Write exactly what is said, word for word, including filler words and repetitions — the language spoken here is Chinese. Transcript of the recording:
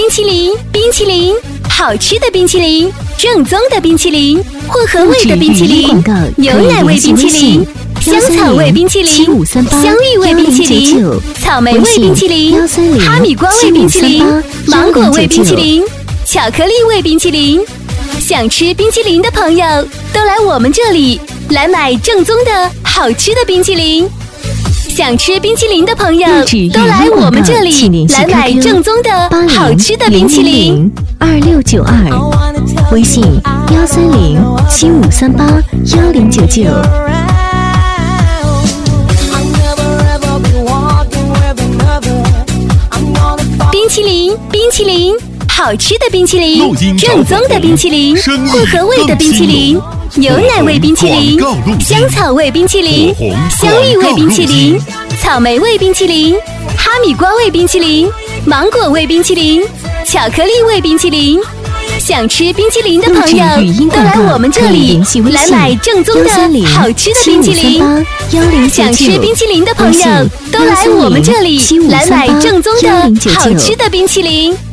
冰淇淋，冰淇淋，好吃的冰淇淋，正宗的冰淇淋，混合味的冰淇淋，牛奶味冰淇淋，香草味冰淇淋，香芋味冰淇淋，草莓味冰淇淋，哈密瓜味冰淇淋，芒果味冰淇淋，巧克力味冰淇淋。想吃冰淇淋的朋友都来我们这里来买正宗的好吃的冰淇淋。想吃冰淇淋的朋友都来我们这里来买正宗的好吃的冰淇淋。 二六九二，微信幺三零七五三八幺零九九。 冰淇淋，冰淇淋，好吃的冰淇淋，正宗的冰淇淋，混合味的冰淇淋，牛奶味冰淇淋，香草味冰淇淋，香芋味冰淇淋，草莓味冰淇淋，哈密瓜味冰淇淋，芒果味冰淇淋，巧克力味冰淇淋。想吃冰淇淋的朋友都来我们这里来买正宗的好吃的冰淇淋。想吃冰淇淋的朋友都来我们这里来买正宗的好吃的冰淇淋。